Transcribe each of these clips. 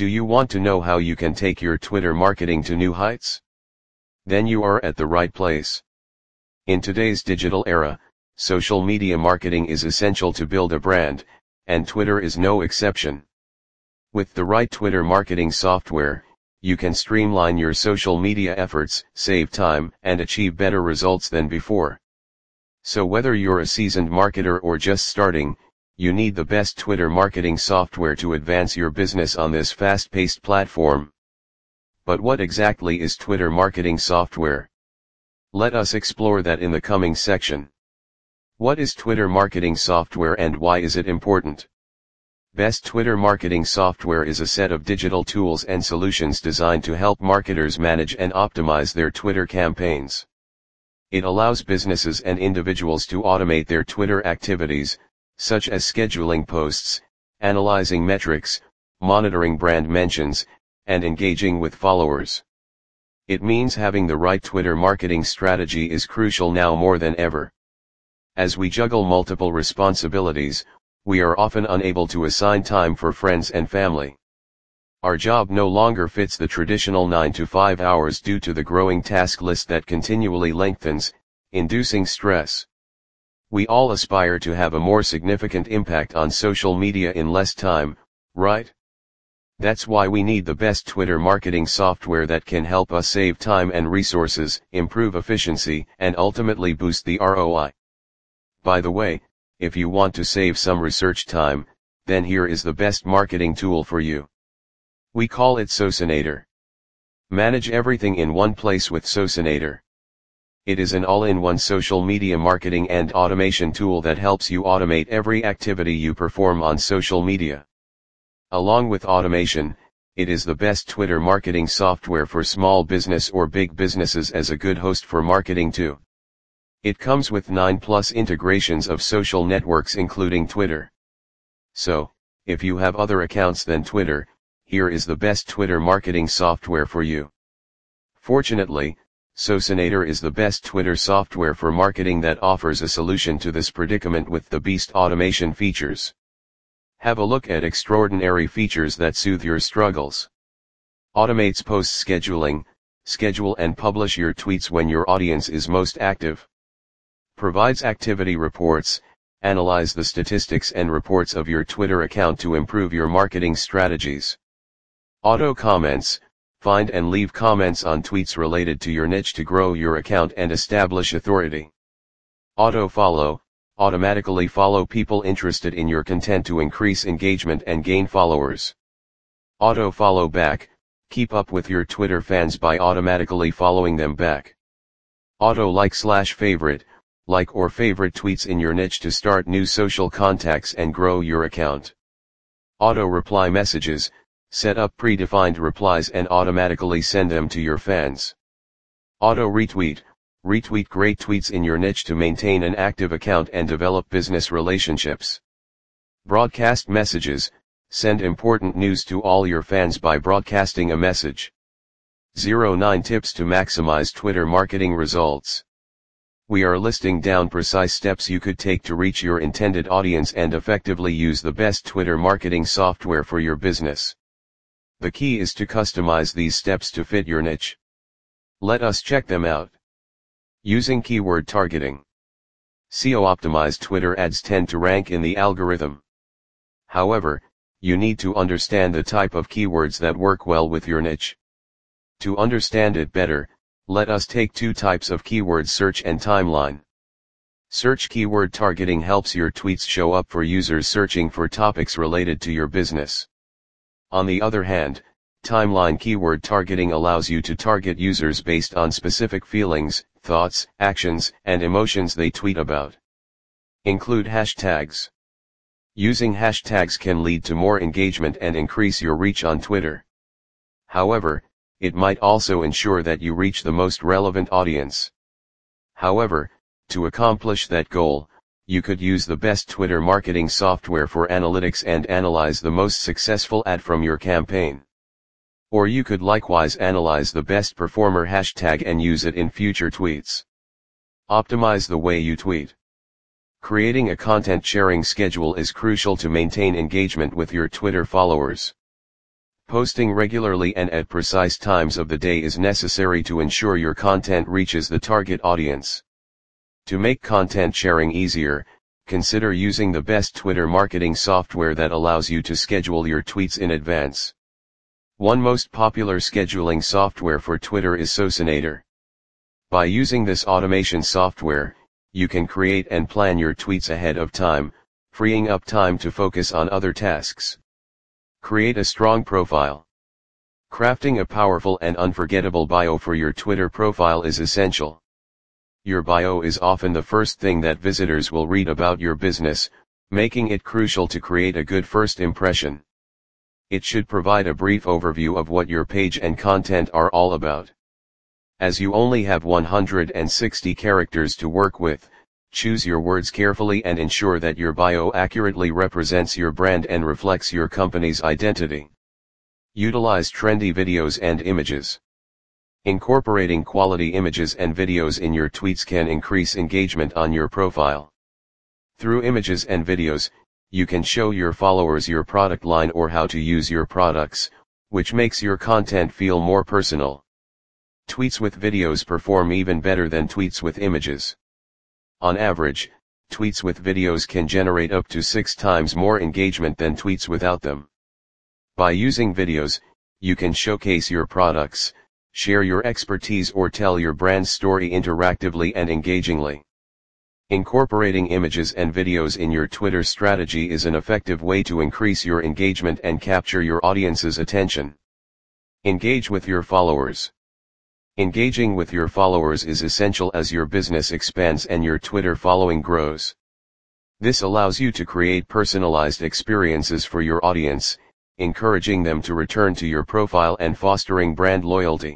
Do you want to know how you can take your Twitter marketing to new heights? Then you are at the right place. In today's digital era, social media marketing is essential to build a brand, and Twitter is no exception. With the right Twitter marketing software, you can streamline your social media efforts, save time, and achieve better results than before. So whether you're a seasoned marketer or just starting, you need the best Twitter marketing software to advance your business on this fast-paced platform. But what exactly is Twitter marketing software? Let us explore that in the coming section. What is Twitter marketing software and why is it important? Best Twitter marketing software is a set of digital tools and solutions designed to help marketers manage and optimize their Twitter campaigns. It allows businesses and individuals to automate their Twitter activities, such as scheduling posts, analyzing metrics, monitoring brand mentions, and engaging with followers. It means having the right Twitter marketing strategy is crucial now more than ever. As we juggle multiple responsibilities, we are often unable to assign time for friends and family. Our job no longer fits the traditional 9 to 5 hours due to the growing task list that continually lengthens, inducing stress. We all aspire to have a more significant impact on social media in less time, right? That's why we need the best Twitter marketing software that can help us save time and resources, improve efficiency, and ultimately boost the ROI. By the way, if you want to save some research time, then here is the best marketing tool for you. We call it Socinator. Manage everything in one place with Socinator. It is an all-in-one social media marketing and automation tool that helps you automate every activity you perform on social media. Along with automation, it is the best Twitter marketing software for small business or big businesses as a good host for marketing too. It comes with 9+ integrations of social networks including Twitter. So, if you have other accounts than Twitter, here is the best Twitter marketing software for you. Fortunately, Socinator is the best Twitter software for marketing that offers a solution to this predicament with the beast automation features. Have a look at extraordinary features that soothe your struggles. Automates post scheduling, schedule and publish your tweets when your audience is most active. Provides activity reports, analyze the statistics and reports of your Twitter account to improve your marketing strategies. Auto comments, find and leave comments on tweets related to your niche to grow your account and establish authority. Auto follow, automatically follow people interested in your content to increase engagement and gain followers. Auto follow back, keep up with your Twitter fans by automatically following them back. Auto like/favorite, like or favorite tweets in your niche to start new social contacts and grow your account. Auto reply messages, set up predefined replies and automatically send them to your fans. Auto retweet, retweet great tweets in your niche to maintain an active account and develop business relationships. Broadcast messages, send important news to all your fans by broadcasting a message. 09 tips to maximize Twitter marketing results. We are listing down precise steps you could take to reach your intended audience and effectively use the best Twitter marketing software for your business. The key is to customize these steps to fit your niche. Let us check them out. Using keyword targeting. SEO-optimized Twitter ads tend to rank in the algorithm. However, you need to understand the type of keywords that work well with your niche. To understand it better, let us take two types of keyword search and timeline. Search keyword targeting helps your tweets show up for users searching for topics related to your business. On the other hand, timeline keyword targeting allows you to target users based on specific feelings, thoughts, actions, and emotions they tweet about. Include hashtags. Using hashtags can lead to more engagement and increase your reach on Twitter. However, it might also ensure that you reach the most relevant audience. However, to accomplish that goal, you could use the best Twitter marketing software for analytics and analyze the most successful ad from your campaign. Or you could likewise analyze the best performer hashtag and use it in future tweets. Optimize the way you tweet. Creating a content sharing schedule is crucial to maintain engagement with your Twitter followers. Posting regularly and at precise times of the day is necessary to ensure your content reaches the target audience. To make content sharing easier, consider using the best Twitter marketing software that allows you to schedule your tweets in advance. One most popular scheduling software for Twitter is Socinator. By using this automation software, you can create and plan your tweets ahead of time, freeing up time to focus on other tasks. Create a strong profile. Crafting a powerful and unforgettable bio for your Twitter profile is essential. Your bio is often the first thing that visitors will read about your business, making it crucial to create a good first impression. It should provide a brief overview of what your page and content are all about. As you only have 160 characters to work with, choose your words carefully and ensure that your bio accurately represents your brand and reflects your company's identity. Utilize trendy videos and images. Incorporating quality images and videos in your tweets can increase engagement on your profile. Through images and videos, you can show your followers your product line or how to use your products, which makes your content feel more personal. Tweets with videos perform even better than tweets with images. On average, tweets with videos can generate up to 6 times more engagement than tweets without them. By using videos, you can showcase your products, share your expertise or tell your brand story interactively and engagingly. Incorporating images and videos in your Twitter strategy is an effective way to increase your engagement and capture your audience's attention. Engage with your followers. Engaging with your followers is essential as your business expands and your Twitter following grows. This allows you to create personalized experiences for your audience, encouraging them to return to your profile and fostering brand loyalty.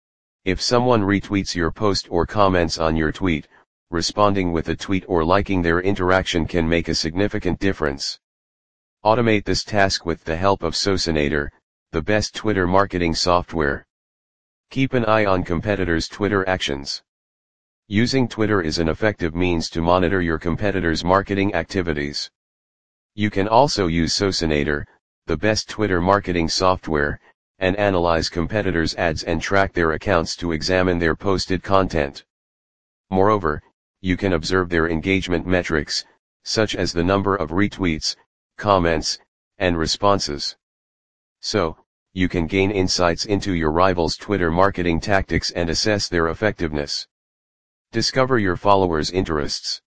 If someone retweets your post or comments on your tweet, responding with a tweet or liking their interaction can make a significant difference. Automate this task with the help of Socinator, the best Twitter marketing software. Keep an eye on competitors' Twitter actions. Using Twitter is an effective means to monitor your competitors' marketing activities. You can also use Socinator, the best Twitter marketing software, and analyze competitors' ads and track their accounts to examine their posted content. Moreover, you can observe their engagement metrics, such as the number of retweets, comments, and responses. So, you can gain insights into your rivals' Twitter marketing tactics and assess their effectiveness. Discover your followers' interests.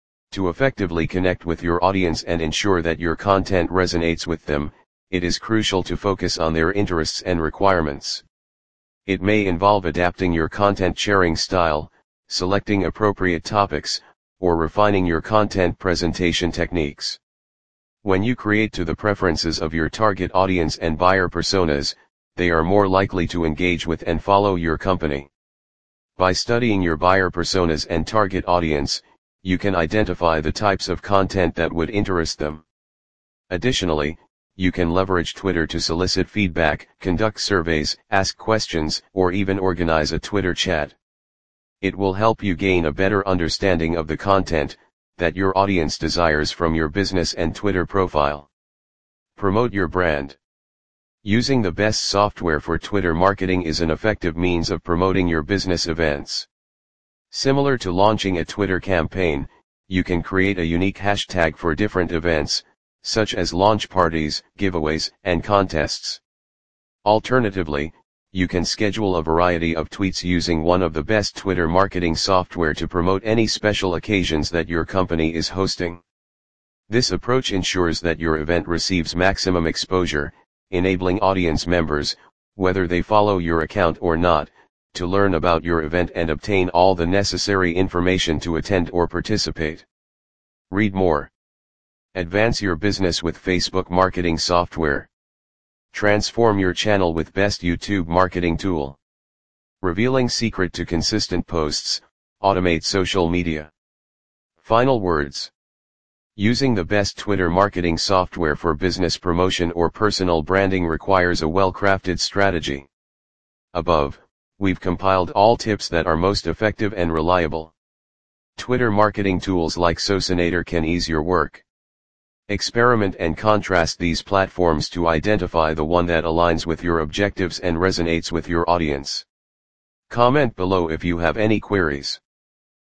To effectively connect with your audience and ensure that your content resonates with them, it is crucial to focus on their interests and requirements. It may involve adapting your content sharing style, selecting appropriate topics, or refining your content presentation techniques. When you create to the preferences of your target audience and buyer personas, they are more likely to engage with and follow your company. By studying your buyer personas and target audience, you can identify the types of content that would interest them. Additionally, you can leverage Twitter to solicit feedback, conduct surveys, ask questions, or even organize a Twitter chat. It will help you gain a better understanding of the content that your audience desires from your business and Twitter profile. Promote your brand. Using the best software for Twitter marketing is an effective means of promoting your business events. Similar to launching a Twitter campaign, you can create a unique hashtag for different events, such as launch parties, giveaways, and contests. Alternatively, you can schedule a variety of tweets using one of the best Twitter marketing software to promote any special occasions that your company is hosting. This approach ensures that your event receives maximum exposure, enabling audience members, whether they follow your account or not, to learn about your event and obtain all the necessary information to attend or participate. Read more. Advance your business with Facebook marketing software. Transform your channel with best YouTube marketing tool. Revealing secret to consistent posts, automate social media. Final words. Using the best Twitter marketing software for business promotion or personal branding requires a well-crafted strategy. Above, we've compiled all tips that are most effective and reliable. Twitter marketing tools like Socinator can ease your work. Experiment and contrast these platforms to identify the one that aligns with your objectives and resonates with your audience. Comment below if you have any queries.